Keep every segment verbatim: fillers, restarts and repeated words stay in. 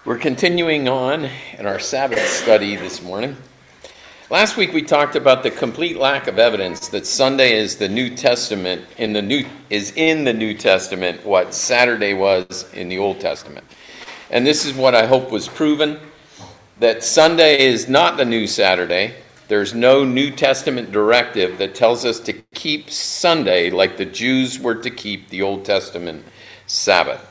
We're continuing on in our Sabbath study this morning. Last week we talked about the complete lack of evidence that Sunday is the New Testament in the New is in the New Testament what Saturday was in the Old Testament. And this is what I hope was proven, that Sunday is not the new Saturday. There's no New Testament directive that tells us to keep Sunday like the Jews were to keep the Old Testament Sabbath.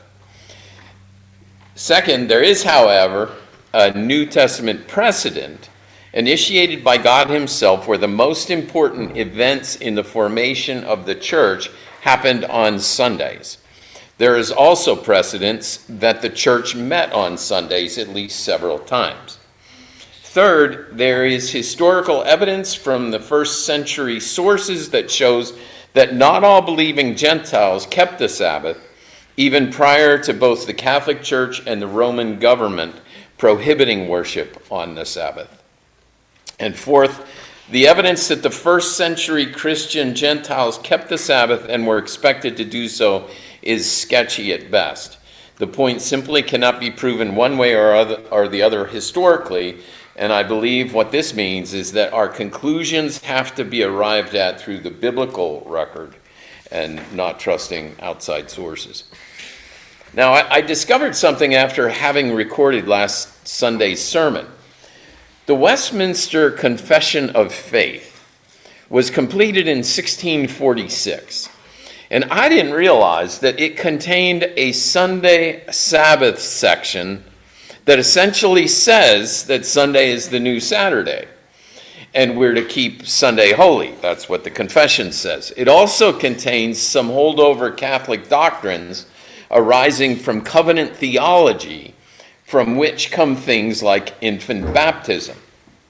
Second, there is, however, a New Testament precedent initiated by God himself where the most important events in the formation of the church happened on Sundays. There is also precedence that the church met on Sundays at least several times. Third, there is historical evidence from the first century sources that shows that not all believing Gentiles kept the Sabbath, even prior to both the Catholic Church and the Roman government prohibiting worship on the Sabbath. And fourth, the evidence that the first century Christian Gentiles kept the Sabbath and were expected to do so is sketchy at best. The point simply cannot be proven one way or, other, or the other historically, and I believe what this means is that our conclusions have to be arrived at through the biblical record and not trusting outside sources. Now, I, I discovered something after having recorded last Sunday's sermon. The Westminster Confession of Faith was completed in sixteen forty-six, and I didn't realize that it contained a Sunday Sabbath section that essentially says that Sunday is the new Saturday, and we're to keep Sunday holy. That's what the confession says. It also contains some holdover Catholic doctrines arising from covenant theology, from which come things like infant baptism.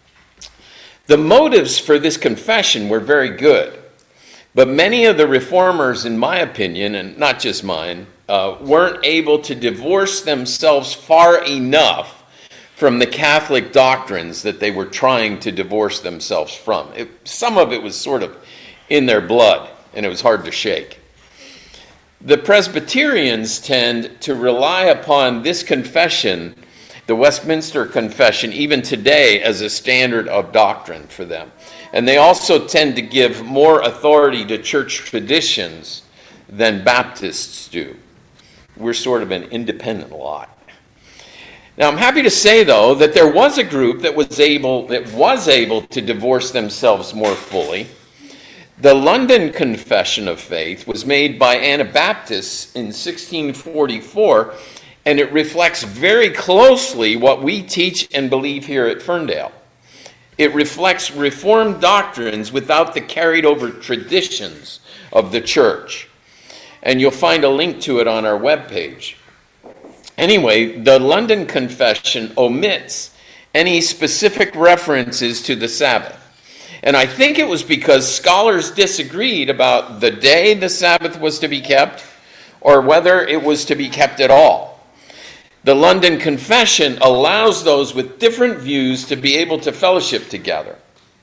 The motives for this confession were very good, but many of the reformers, in my opinion, and not just mine, uh, weren't able to divorce themselves far enough from the Catholic doctrines that they were trying to divorce themselves from. It, some of it was sort of in their blood, and it was hard to shake. The Presbyterians tend to rely upon this confession, the Westminster Confession, even today as a standard of doctrine for them. And they also tend to give more authority to church traditions than Baptists do. We're sort of an independent lot. Now, I'm happy to say, though, that there was a group that was able that was able to divorce themselves more fully. The London Confession of Faith was made by Anabaptists in sixteen forty-four, and it reflects very closely what we teach and believe here at Ferndale. It reflects Reformed doctrines without the carried over traditions of the church. And you'll find a link to it on our webpage. Anyway, the London Confession omits any specific references to the Sabbath. And I think it was because scholars disagreed about the day the Sabbath was to be kept or whether it was to be kept at all. The London Confession allows those with different views to be able to fellowship together.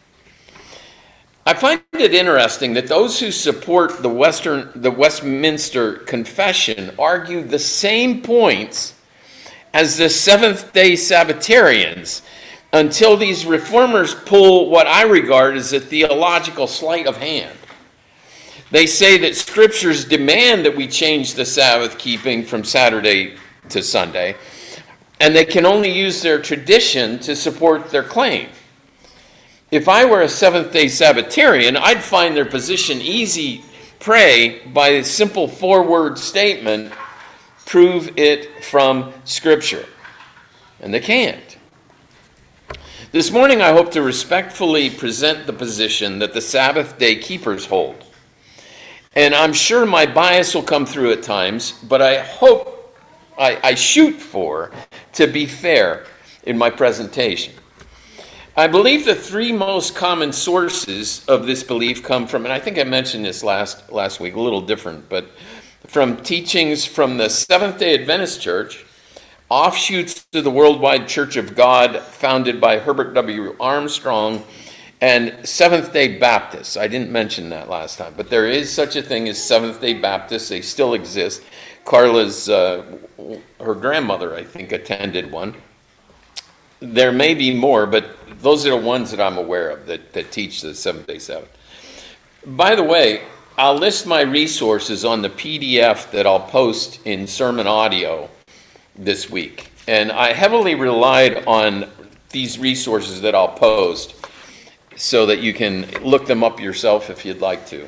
I find it interesting that those who support the Western, the Westminster Confession argue the same points as the Seventh-day Sabbatarians, until these reformers pull what I regard as a theological sleight of hand. They say that scriptures demand that we change the Sabbath keeping from Saturday to Sunday, and they can only use their tradition to support their claim. If I were a Seventh-day Sabbatarian, I'd find their position easy prey by a simple four-word statement, prove it from Scripture. And they can't. This morning, I hope to respectfully present the position that the Sabbath day keepers hold. And I'm sure my bias will come through at times, but I hope, I, I shoot for, to be fair in my presentation. I believe the three most common sources of this belief come from, and I think I mentioned this last, last week, a little different, but from teachings from the Seventh-day Adventist Church, offshoots to the Worldwide Church of God founded by Herbert W. Armstrong, and Seventh-day Baptists. I didn't mention that last time, but there is such a thing as Seventh-day Baptists. They still exist. Carla's, uh, her grandmother, I think, attended one. There may be more, but those are the ones that I'm aware of that, that teach the seventh-day Sabbath. By the way, I'll list my resources on the P D F that I'll post in sermon audio this week. And I heavily relied on these resources that I'll post so that you can look them up yourself if you'd like to.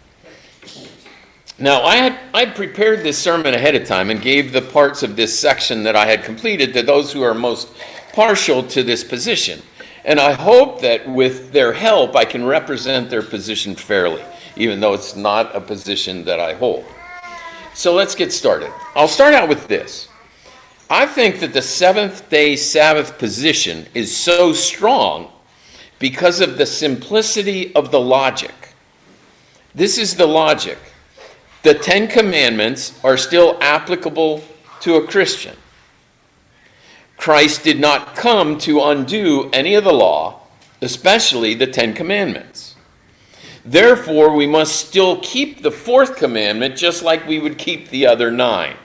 Now, I had I prepared this sermon ahead of time and gave the parts of this section that I had completed to those who are most partial to this position. And I hope that with their help, I can represent their position fairly, even though it's not a position that I hold. So let's get started. I'll start out with this. I think that the seventh-day Sabbath position is so strong because of the simplicity of the logic. This is the logic. The Ten Commandments are still applicable to a Christian. Christ did not come to undo any of the law, especially the Ten Commandments. Therefore, we must still keep the fourth commandment just like we would keep the other nine.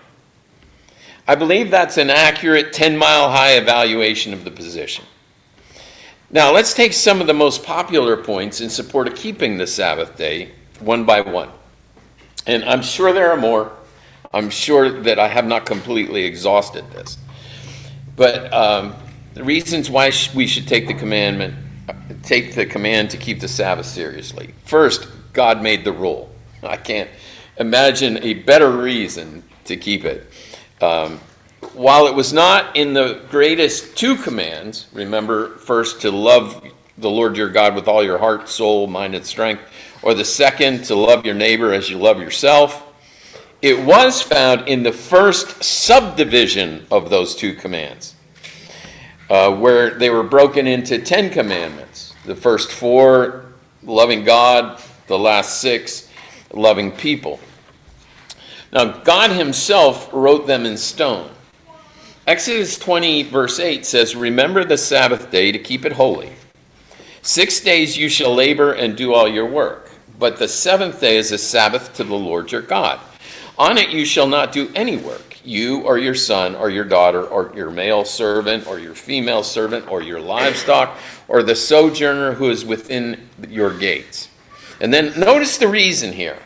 I believe that's an accurate ten-mile-high evaluation of the position. Now, let's take some of the most popular points in support of keeping the Sabbath day one by one. And I'm sure there are more. I'm sure that I have not completely exhausted this. But um, the reasons why sh- we should take the commandment, take the command to keep the Sabbath seriously. First, God made the rule. I can't imagine a better reason to keep it. Um, while it was not in the greatest two commands, remember first to love the Lord your God with all your heart, soul, mind, and strength, or the second to love your neighbor as you love yourself, it was found in the first subdivision of those two commands, uh, where they were broken into ten commandments. The first four, loving God; the last six, loving people. Now, God himself wrote them in stone. Exodus twenty, verse eight says, "Remember the Sabbath day to keep it holy. Six days you shall labor and do all your work, but the seventh day is a Sabbath to the Lord your God. On it you shall not do any work, you or your son or your daughter or your male servant or your female servant or your livestock or the sojourner who is within your gates." And then notice the reason here.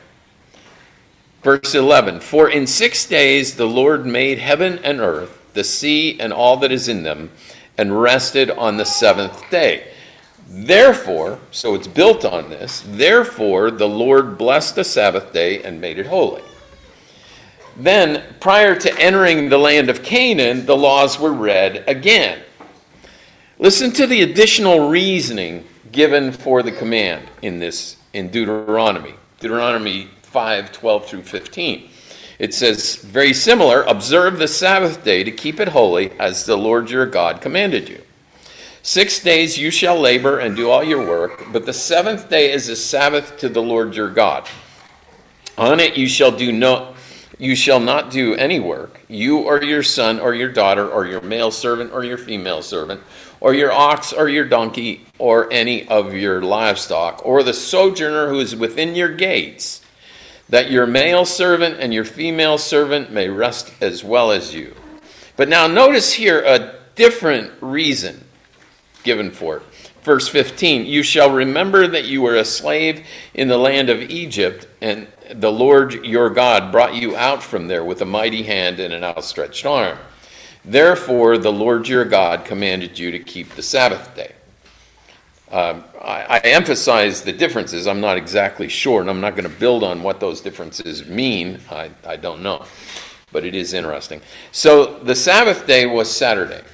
Verse eleven, "For in six days the Lord made heaven and earth, the sea and all that is in them, and rested on the seventh day. Therefore," so it's built on this, "therefore the Lord blessed the Sabbath day and made it holy." Then, prior to entering the land of Canaan, the laws were read again. Listen to the additional reasoning given for the command in this, in Deuteronomy. Deuteronomy five, twelve through fifteen. It says, very similar, "Observe the Sabbath day to keep it holy, as the Lord your God commanded you. Six days you shall labor and do all your work, but the seventh day is a Sabbath to the Lord your God. On it you shall do no You shall not do any work, you or your son or your daughter or your male servant or your female servant, or your ox or your donkey or any of your livestock, or the sojourner who is within your gates, that your male servant and your female servant may rest as well as you." But now notice here a different reason given for it. Verse fifteen, "You shall remember that you were a slave in the land of Egypt, and the Lord your God brought you out from there with a mighty hand and an outstretched arm. Therefore the Lord your God commanded you to keep the Sabbath day." Um, I, I emphasize the differences. I'm not exactly sure, and I'm not going to build on what those differences mean. I, I don't know, but it is interesting. So the Sabbath day was Saturday.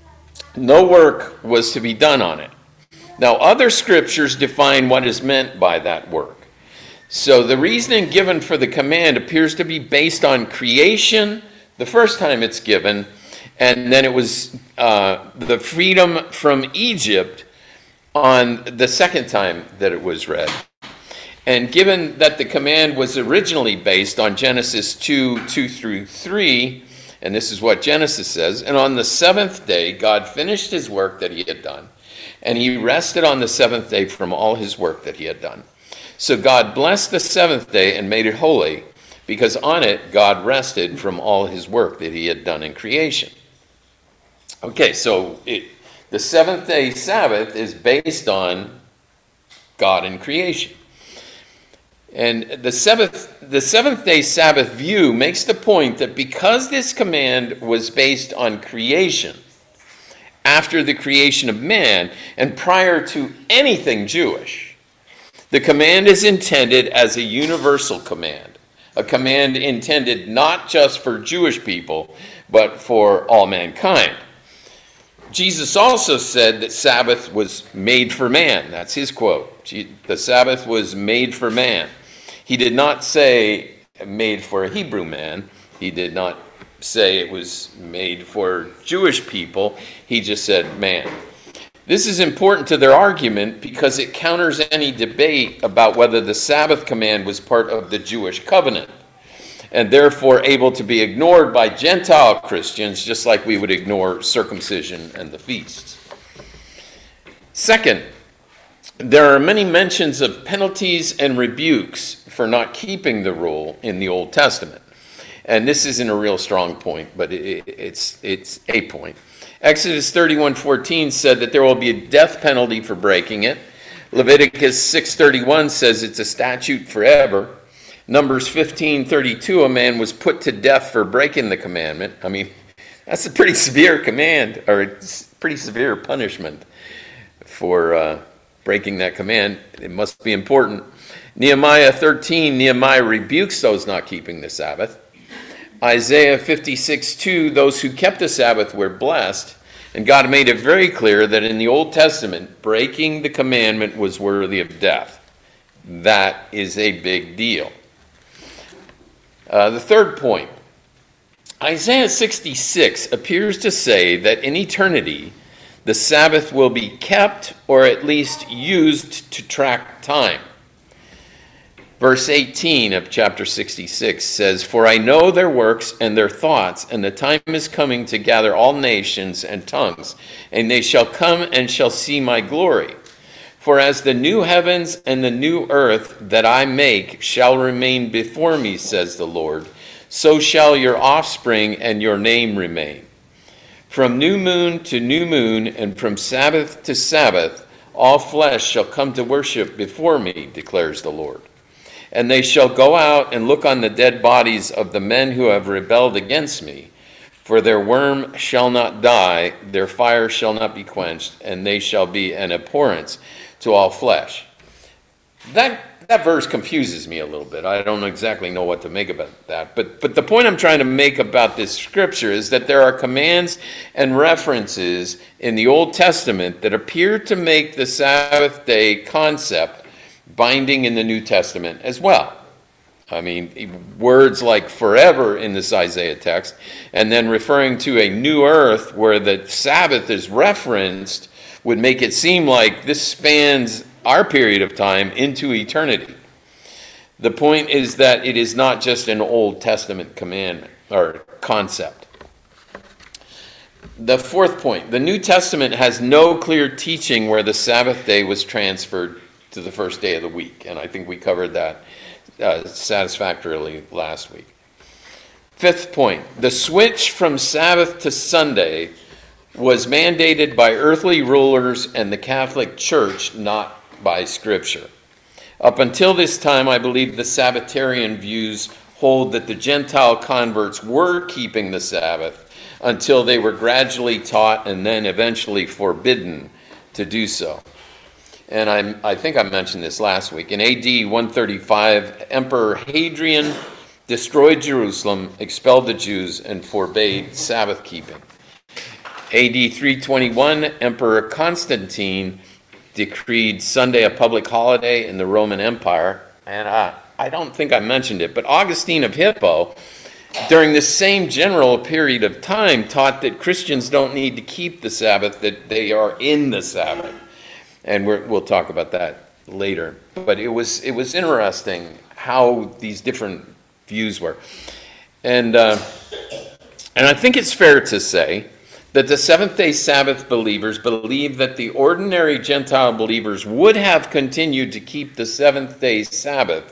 No work was to be done on it. Now, other scriptures define what is meant by that work. So the reasoning given for the command appears to be based on creation, the first time it's given, and then it was uh, the freedom from Egypt on the second time that it was read. And given that the command was originally based on Genesis two, two through three, and this is what Genesis says, "And on the seventh day God finished his work that he had done, and he rested on the seventh day from all his work that he had done. So God blessed the seventh day and made it holy, because on it God rested from all his work that he had done in creation. Okay, so it, the seventh day Sabbath is based on God in creation. And the seventh, the seventh day Sabbath view makes the point that because this command was based on creation, after the creation of man, and prior to anything Jewish, the command is intended as a universal command, a command intended not just for Jewish people, but for all mankind. Jesus also said that Sabbath was made for man. That's his quote. The Sabbath was made for man. He did not say made for a Hebrew man. He did not say it was made for Jewish people. He just said man. This is important to their argument because it counters any debate about whether the Sabbath command was part of the Jewish covenant and therefore able to be ignored by Gentile Christians, just like we would ignore circumcision and the feasts. Second, there are many mentions of penalties and rebukes for not keeping the rule in the Old Testament. And this isn't a real strong point, but it, it's, it's a point. Exodus thirty-one fourteen said that there will be a death penalty for breaking it. Leviticus six thirty-one says it's a statute forever. Numbers fifteen thirty-two, a man was put to death for breaking the commandment. I mean, that's a pretty severe command, or a pretty severe punishment for uh, breaking that command. It must be important. Nehemiah thirteen, Nehemiah rebukes those not keeping the Sabbath. Isaiah fifty-six two, those who kept the Sabbath were blessed. And God made it very clear that in the Old Testament, breaking the commandment was worthy of death. That is a big deal. Uh, the third point, Isaiah sixty-six appears to say that in eternity, the Sabbath will be kept or at least used to track time. Verse eighteen of chapter sixty-six says, "For I know their works and their thoughts, and the time is coming to gather all nations and tongues, and they shall come and shall see my glory. For as the new heavens and the new earth that I make shall remain before me, says the Lord, so shall your offspring and your name remain. From new moon to new moon, and from Sabbath to Sabbath, all flesh shall come to worship before me, declares the Lord. And they shall go out and look on the dead bodies of the men who have rebelled against me. For their worm shall not die, their fire shall not be quenched, and they shall be an abhorrence to all flesh." That that verse confuses me a little bit. I don't exactly know what to make about that. But, but the point I'm trying to make about this scripture is that there are commands and references in the Old Testament that appear to make the Sabbath day concept binding in the New Testament as well. I mean, words like forever in this Isaiah text, and then referring to a new earth where the Sabbath is referenced, would make it seem like this spans our period of time into eternity. The point is that it is not just an Old Testament commandment or concept. The fourth point, the New Testament has no clear teaching where the Sabbath day was transferred to the first day of the week, and I think we covered that uh, satisfactorily last week. Fifth point, the switch from Sabbath to Sunday was mandated by earthly rulers and the Catholic Church, not by Scripture. Up until this time, I believe the Sabbatarian views hold that the Gentile converts were keeping the Sabbath until they were gradually taught and then eventually forbidden to do so. And I, I think I mentioned this last week. In A D one thirty-five, Emperor Hadrian destroyed Jerusalem, expelled the Jews, and forbade Sabbath keeping. A D three twenty-one, Emperor Constantine decreed Sunday a public holiday in the Roman Empire. And uh, I don't think I mentioned it, but Augustine of Hippo, during the same general period of time, taught that Christians don't need to keep the Sabbath, that they are in the Sabbath. And we're, we'll talk about that later. But it was it was interesting how these different views were. And uh, and I think it's fair to say that the Seventh-day Sabbath believers believe that the ordinary Gentile believers would have continued to keep the seventh-day Sabbath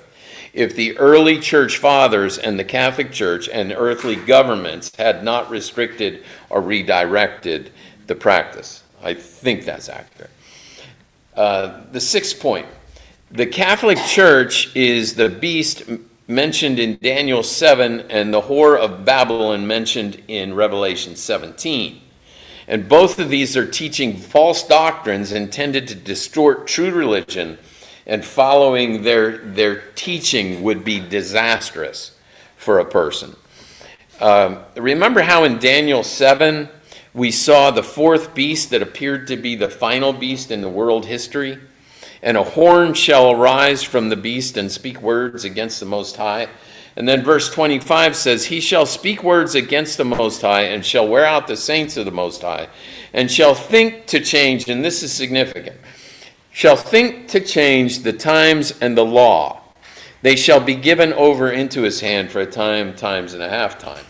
if the early church fathers and the Catholic Church and earthly governments had not restricted or redirected the practice. I think that's accurate. Uh, the sixth point, the Catholic Church is the beast mentioned in Daniel seven and the whore of Babylon mentioned in Revelation seventeen. And both of these are teaching false doctrines intended to distort true religion, and following their, their teaching would be disastrous for a person. Um, remember how in Daniel seven we saw the fourth beast that appeared to be the final beast in the world history? And a horn shall arise from the beast and speak words against the Most High. And then verse twenty-five says, he shall speak words against the Most High and shall wear out the saints of the Most High and shall think to change, and this is significant, shall think to change the times and the law. They shall be given over into his hand for a time, times and a half time.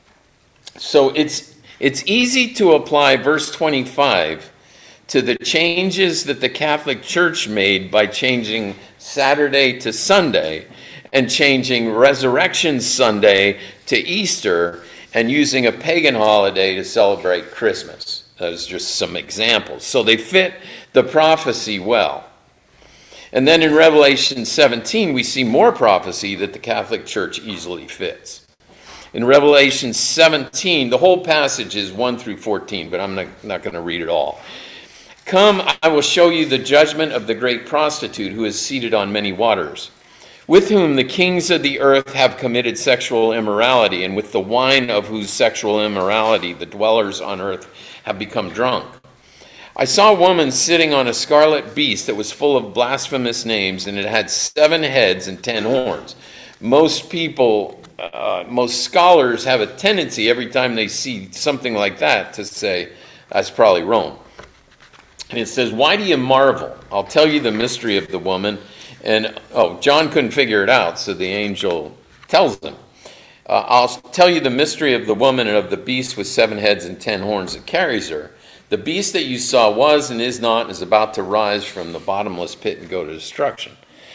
So it's, it's easy to apply verse twenty-five to the changes that the Catholic Church made by changing Saturday to Sunday and changing Resurrection Sunday to Easter and using a pagan holiday to celebrate Christmas. Those are just some examples. So they fit the prophecy well. And then in Revelation seventeen, we see more prophecy that the Catholic Church easily fits. In Revelation seventeen, the whole passage is one through fourteen, but I'm not, not going to read it all. Come, I will show you the judgment of the great prostitute who is seated on many waters, with whom the kings of the earth have committed sexual immorality, and with the wine of whose sexual immorality the dwellers on earth have become drunk. I saw a woman sitting on a scarlet beast that was full of blasphemous names, and it had seven heads and ten horns. Most people, uh, most scholars have a tendency every time they see something like that to say, that's probably Rome. And it says, why do you marvel? I'll tell you the mystery of the woman. And, oh, John couldn't figure it out, so the angel tells him. Uh, I'll tell you the mystery of the woman and of the beast with seven heads and ten horns that carries her. The beast that you saw was and is not and is about to rise from the bottomless pit and go to destruction.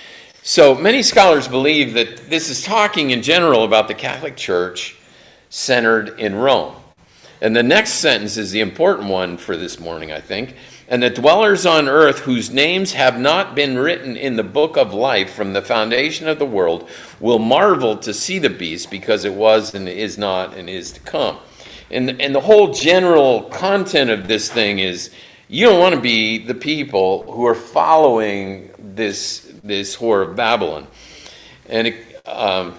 So many scholars believe that this is talking in general about the Catholic Church centered in Rome. And the next sentence is the important one for this morning, I think. And the dwellers on earth whose names have not been written in the book of life from the foundation of the world will marvel to see the beast, because it was and is not and is to come. And, and the whole general content of this thing is, you don't want to be the people who are following this, this whore of Babylon. And it, um,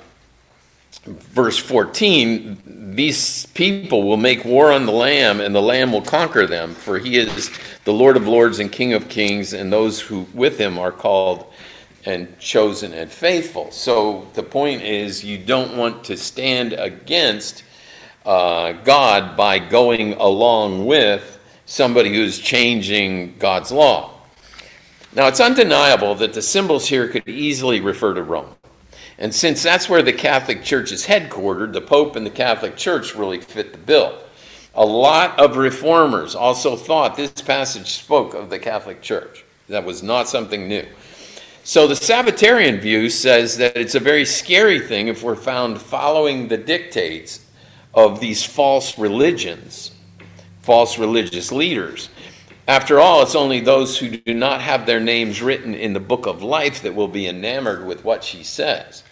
verse fourteen, these people will make war on the Lamb, and the Lamb will conquer them, for he is the Lord of lords and King of kings, and those who with him are called and chosen and faithful. So the point is, you don't want to stand against uh, God by going along with somebody who's changing God's law. Now, it's undeniable that the symbols here could easily refer to Rome. And since that's where the Catholic Church is headquartered, the Pope and the Catholic Church really fit the bill. A lot of reformers also thought this passage spoke of the Catholic Church. That was not something new. So the Sabbatarian view says that it's a very scary thing if we're found following the dictates of these false religions, false religious leaders. After all, it's only those who do not have their names written in the book of life that will be enamored with what she says.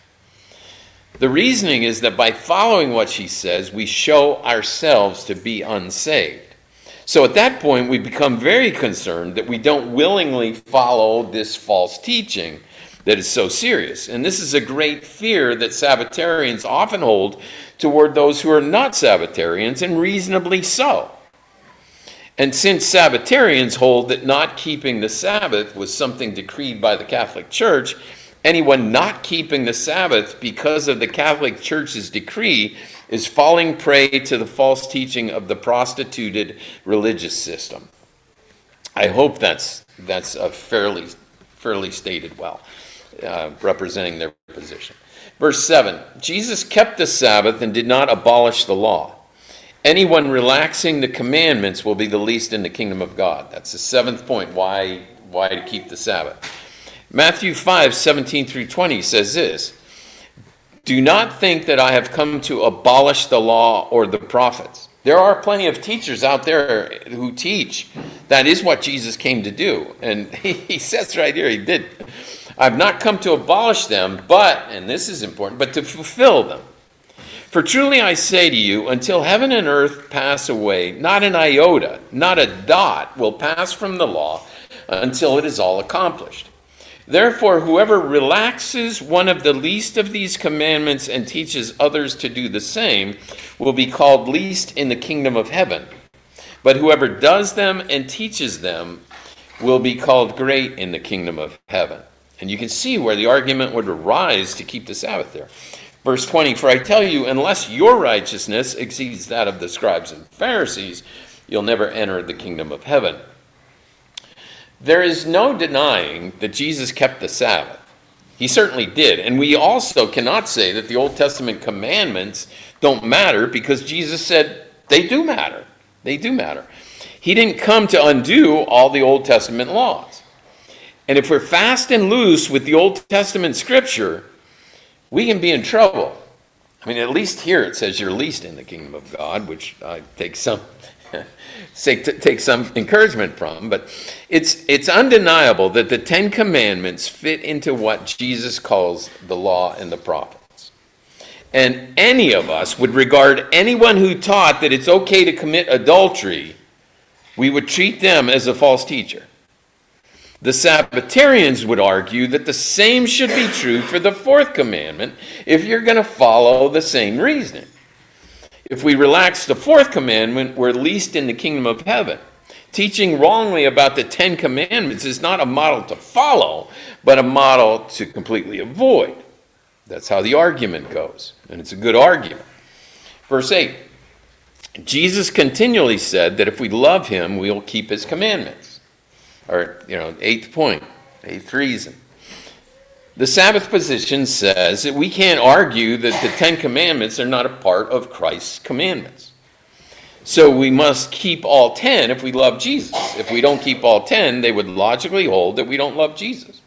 The reasoning is that by following what she says, we show ourselves to be unsaved. So at that point, we become very concerned that we don't willingly follow this false teaching that is so serious. And this is a great fear that Sabbatarians often hold toward those who are not Sabbatarians, and reasonably so. And since Sabbatarians hold that not keeping the Sabbath was something decreed by the Catholic Church, anyone not keeping the Sabbath because of the Catholic Church's decree is falling prey to the false teaching of the prostituted religious system. I hope that's that's a fairly fairly stated well, uh, representing their position. Verse seven, Jesus kept the Sabbath and did not abolish the law. Anyone relaxing the commandments will be the least in the kingdom of God. That's the seventh point, why, why to keep the Sabbath. Matthew five, seventeen through twenty says this, Do not think that I have come to abolish the law or the prophets. There are plenty of teachers out there who teach that is what Jesus came to do. And he, he says right here, he did. I've not come to abolish them, but, and this is important, but to fulfill them. For truly I say to you, until heaven and earth pass away, not an iota, not a dot will pass from the law until it is all accomplished. Therefore, whoever relaxes one of the least of these commandments and teaches others to do the same will be called least in the kingdom of heaven. But whoever does them and teaches them will be called great in the kingdom of heaven. And you can see where the argument would arise to keep the Sabbath there. Verse twenty, for I tell you, unless your righteousness exceeds that of the scribes and Pharisees, you'll never enter the kingdom of heaven. There is no denying that Jesus kept the Sabbath. He certainly did. And we also cannot say that the Old Testament commandments don't matter because Jesus said they do matter. They do matter. He didn't come to undo all the Old Testament laws. And if we're fast and loose with the Old Testament scripture, we can be in trouble. I mean, at least here it says you're least in the kingdom of God, which I take some take some encouragement from. But it's it's undeniable that the Ten Commandments fit into what Jesus calls the law and the prophets. And any of us would regard anyone who taught that it's okay to commit adultery, we would treat them as a false teacher. The Sabbatarians would argue that the same should be true for the fourth commandment if you're going to follow the same reasoning. If we relax the fourth commandment, we're least in the kingdom of heaven. Teaching wrongly about the Ten Commandments is not a model to follow, but a model to completely avoid. That's how the argument goes, and it's a good argument. Verse eight, Jesus continually said that if we love him, we'll keep his commandments. Or, you know, eighth point, eighth reason. The Sabbath position says that we can't argue that the Ten Commandments are not a part of Christ's commandments. So we must keep all ten if we love Jesus. If we don't keep all ten, they would logically hold that we don't love Jesus.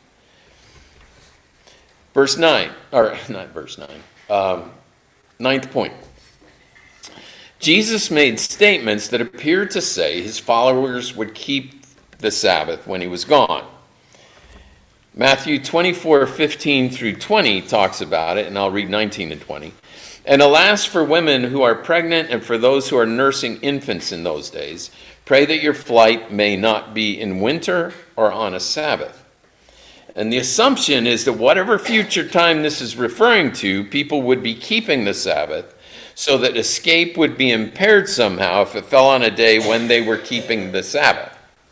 Verse nine, or not verse nine, um, ninth point. Jesus made statements that appeared to say his followers would keep the Sabbath when he was gone. Matthew twenty-four, fifteen through twenty talks about it, and I'll read nineteen and twenty. And alas for women who are pregnant and for those who are nursing infants in those days, pray that your flight may not be in winter or on a Sabbath. And the assumption is that whatever future time this is referring to, people would be keeping the Sabbath so that escape would be impaired somehow if it fell on a day when they were keeping the Sabbath.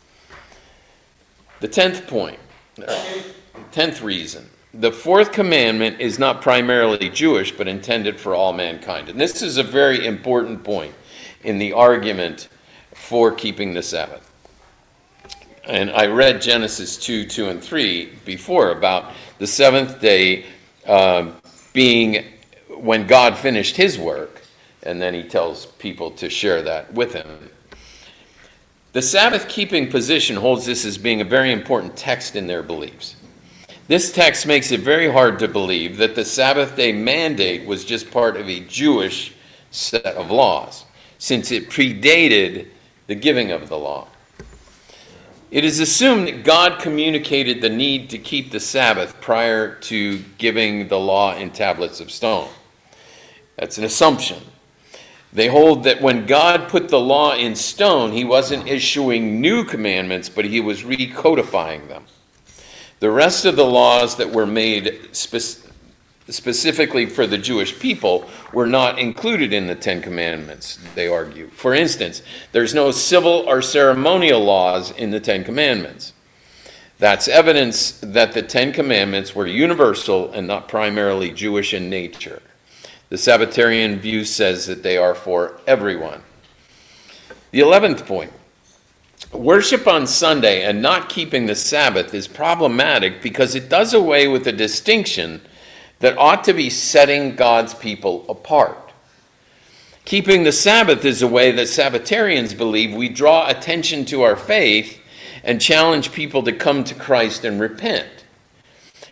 The tenth point, tenth reason, the fourth commandment is not primarily Jewish, but intended for all mankind. And this is a very important point in the argument for keeping the Sabbath. And I read Genesis two, two, and three before about the seventh day uh, being when God finished his work, and then he tells people to share that with him. The Sabbath-keeping position holds this as being a very important text in their beliefs. This text makes it very hard to believe that the Sabbath day mandate was just part of a Jewish set of laws, since it predated the giving of the law. It is assumed that God communicated the need to keep the Sabbath prior to giving the law in tablets of stone. That's an assumption. They hold that when God put the law in stone, he wasn't issuing new commandments, but he was recodifying them. The rest of the laws that were made spe- specifically for the Jewish people were not included in the Ten Commandments, they argue. For instance, there's no civil or ceremonial laws in the Ten Commandments. That's evidence that the Ten Commandments were universal and not primarily Jewish in nature. The Sabbatarian view says that they are for everyone. The eleventh point. Worship on Sunday and not keeping the Sabbath is problematic because it does away with a distinction that ought to be setting God's people apart. Keeping the Sabbath is a way that Sabbatarians believe we draw attention to our faith and challenge people to come to Christ and repent.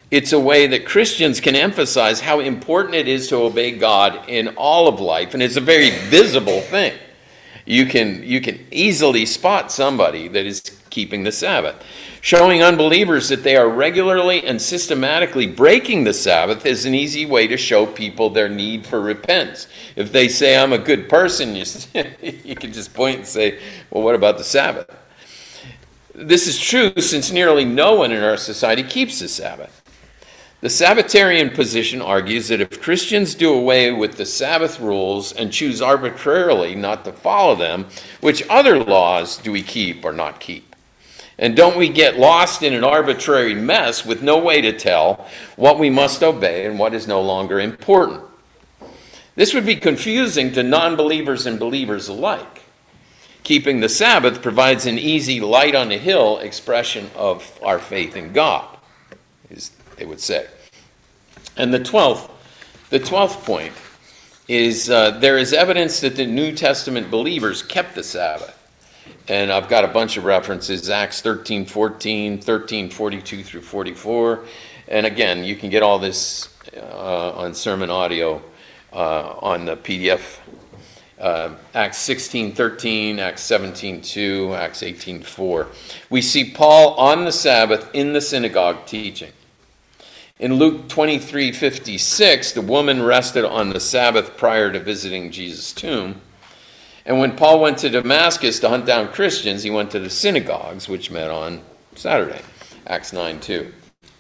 It's a way that Christians can emphasize how important it is to obey God in all of life, and it's a very visible thing. You can, you can easily spot somebody that is keeping the Sabbath. Showing unbelievers that they are regularly and systematically breaking the Sabbath is an easy way to show people their need for repentance. If they say, I'm a good person, you, you can just point and say, well, what about the Sabbath? This is true since nearly no one in our society keeps the Sabbath. The Sabbatarian position argues that if Christians do away with the Sabbath rules and choose arbitrarily not to follow them, which other laws do we keep or not keep? And don't we get lost in an arbitrary mess with no way to tell what we must obey and what is no longer important? This would be confusing to non-believers and believers alike. Keeping the Sabbath provides an easy light on a hill expression of our faith in God, as they would say. And the twelfth, the twelfth point is uh, there is evidence that the New Testament believers kept the Sabbath. And I've got a bunch of references, Acts thirteen fourteen, thirteen forty-two through forty-four. And again, you can get all this uh, on sermon audio uh, on the P D F. Uh, Acts sixteen thirteen, Acts seventeen two, Acts eighteen four. We see Paul on the Sabbath in the synagogue teaching. In Luke twenty-three fifty-six, the woman rested on the Sabbath prior to visiting Jesus' tomb. And when Paul went to Damascus to hunt down Christians, he went to the synagogues, which met on Saturday, Acts nine two.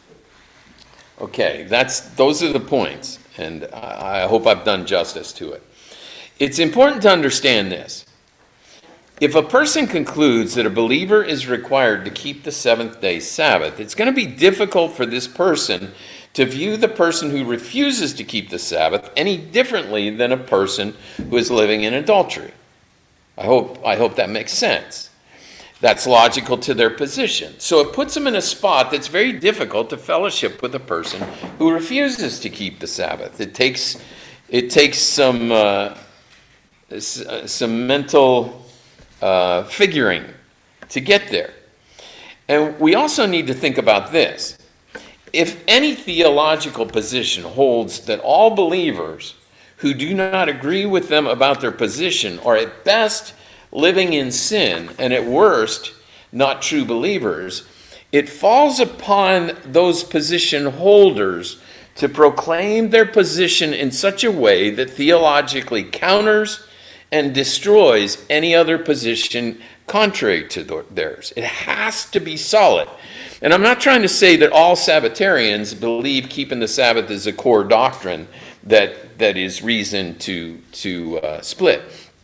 Okay, that's those are the points, and I, I hope I've done justice to it. It's important to understand this. If a person concludes that a believer is required to keep the seventh-day Sabbath, it's going to be difficult for this person to view the person who refuses to keep the Sabbath any differently than a person who is living in adultery. I hope, I hope that makes sense. That's logical to their position. So it puts them in a spot that's very difficult to fellowship with a person who refuses to keep the Sabbath. It takes, it takes some, uh, some mental uh, figuring to get there. And we also need to think about this. If any theological position holds that all believers who do not agree with them about their position are at best living in sin and at worst not true believers, it falls upon those position holders to proclaim their position in such a way that theologically counters and destroys any other position contrary to theirs. It has to be solid. And I'm not trying to say that all Sabbatarians believe keeping the Sabbath is a core doctrine that, that is reason to, to uh, split.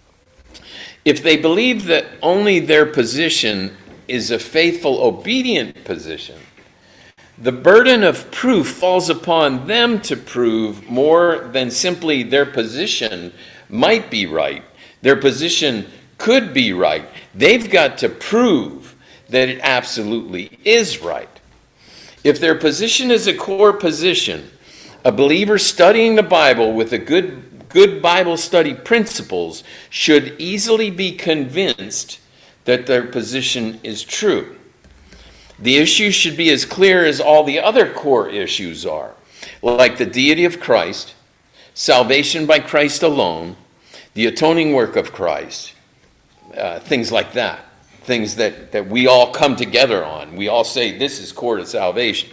If they believe that only their position is a faithful, obedient position, the burden of proof falls upon them to prove more than simply their position might be right. Their position could be right. They've got to prove that it absolutely is right. If their position is a core position, a believer studying the Bible with a good, good Bible study principles should easily be convinced that their position is true. The issue should be as clear as all the other core issues are, like the deity of Christ, salvation by Christ alone, the atoning work of Christ, uh, things like that. Things that, that we all come together on. We all say this is core to salvation.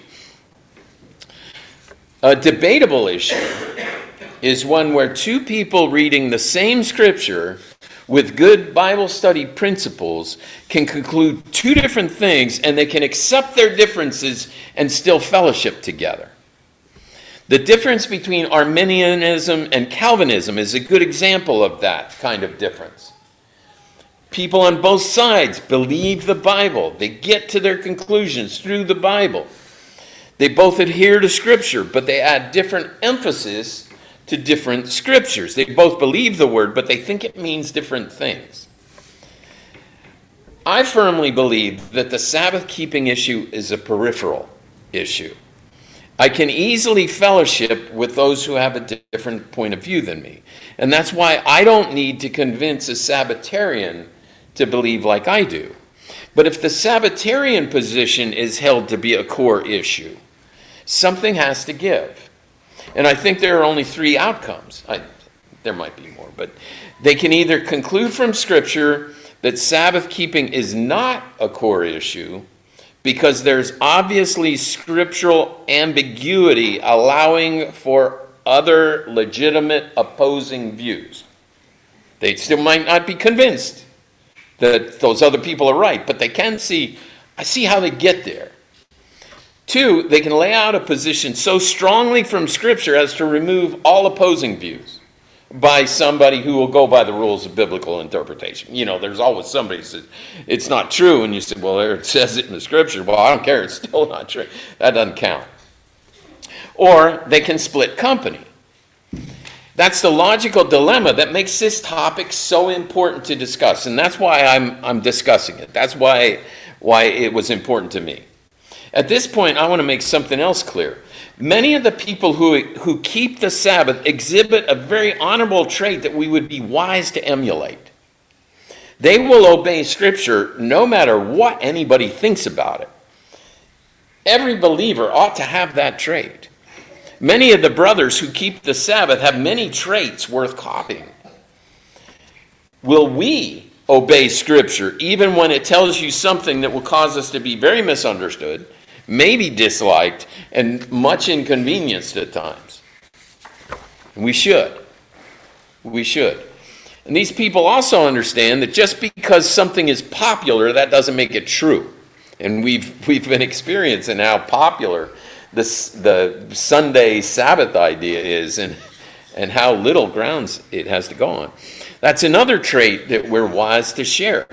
A debatable issue is one where two people reading the same scripture with good Bible study principles can conclude two different things, and they can accept their differences and still fellowship together. The difference between Arminianism and Calvinism is a good example of that kind of difference. People on both sides believe the Bible. They get to their conclusions through the Bible. They both adhere to Scripture, but they add different emphasis to different Scriptures. They both believe the Word, but they think it means different things. I firmly believe that the Sabbath-keeping issue is a peripheral issue. I can easily fellowship with those who have a different point of view than me. And that's why I don't need to convince a Sabbatarian to believe like I do. But if the Sabbatarian position is held to be a core issue, Something has to give. And I think there are only three outcomes. I, there might be more, but they can either conclude from Scripture that Sabbath keeping is not a core issue because there's obviously scriptural ambiguity allowing for other legitimate opposing views. They still might not be convinced that those other people are right, but they can see, I see how they get there. Two, they can lay out a position so strongly from Scripture as to remove all opposing views by somebody who will go by the rules of biblical interpretation. You know, there's always somebody who says, it's not true, and you say, well, there it says it in the Scripture. Well, I don't care, it's still not true. That doesn't count. Or they can split company. That's the logical dilemma that makes this topic so important to discuss, and that's why I'm I'm discussing it. That's why why it was important to me. At this point, I want to make something else clear. Many of the people who, who keep the Sabbath exhibit a very honorable trait that we would be wise to emulate. They will obey Scripture no matter what anybody thinks about it. Every believer ought to have that trait. Many of the brothers who keep the Sabbath have many traits worth copying. Will we obey Scripture even when it tells you something that will cause us to be very misunderstood, maybe disliked, and much inconvenienced at times? We should. We should. And these people also understand that just because something is popular, that doesn't make it true. And we've we've been experiencing how popular this, the Sunday Sabbath idea is, and, and how little grounds it has to go on. That's another trait that we're wise to share.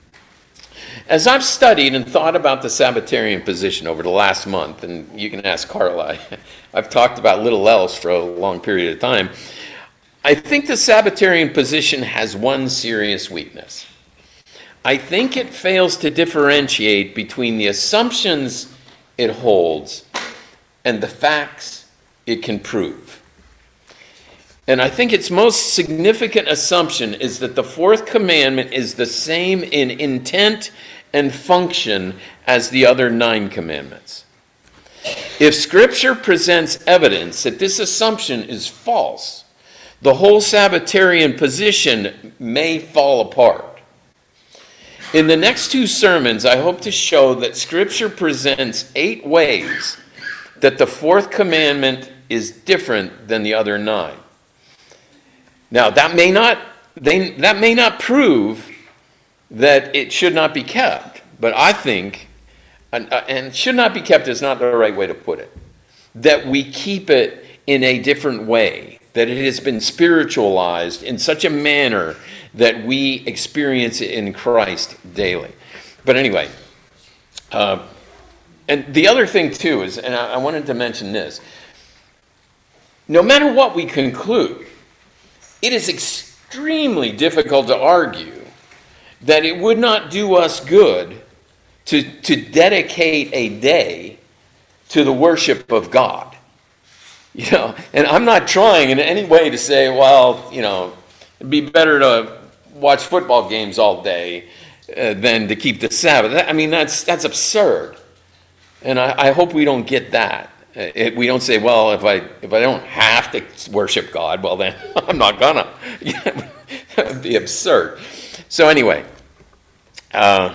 As I've studied and thought about the Sabbatarian position over the last month, and you can ask Carla, I've talked about little else for a long period of time, I think the Sabbatarian position has one serious weakness. I think it fails to differentiate between the assumptions it holds and the facts it can prove. And I think its most significant assumption is that the fourth commandment is the same in intent and function as the other nine commandments. If Scripture presents evidence that this assumption is false, the whole Sabbatarian position may fall apart. In the next two sermons, I hope to show that Scripture presents eight ways that the fourth commandment is different than the other nine. Now, that may not they, that may not prove that it should not be kept, but I think, and, and should not be kept is not the right way to put it, that we keep it in a different way, that it has been spiritualized in such a manner that we experience it in Christ daily. But anyway, uh, and the other thing too is, and I, I wanted to mention this, no matter what we conclude, it is extremely difficult to argue that it would not do us good to, to dedicate a day to the worship of God. You know, and I'm not trying in any way to say, well, you know, it'd be better to watch football games all day uh, than to keep the Sabbath. I mean, that's that's absurd. And I, I hope we don't get that. It, we don't say, well, if I if I don't have to worship God, well then I'm not gonna. That would be absurd. So anyway, uh,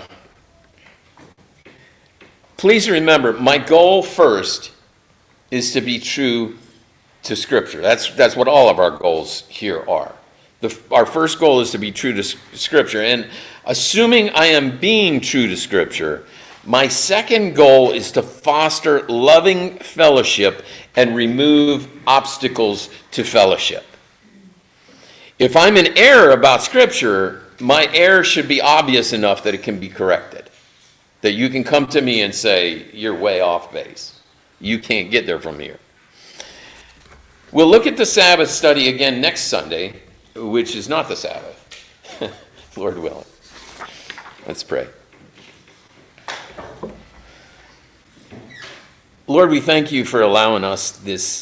please remember, my goal first is to be true to Scripture. That's that's what all of our goals here are. The, our first goal is to be true to Scripture. And assuming I am being true to Scripture, my second goal is to foster loving fellowship and remove obstacles to fellowship. If I'm in error about Scripture, my error should be obvious enough that it can be corrected. That you can come to me and say, you're way off base. You can't get there from here. We'll look at the Sabbath study again next Sunday, which is not the Sabbath, Lord willing. Let's pray. Lord, we thank you for allowing us this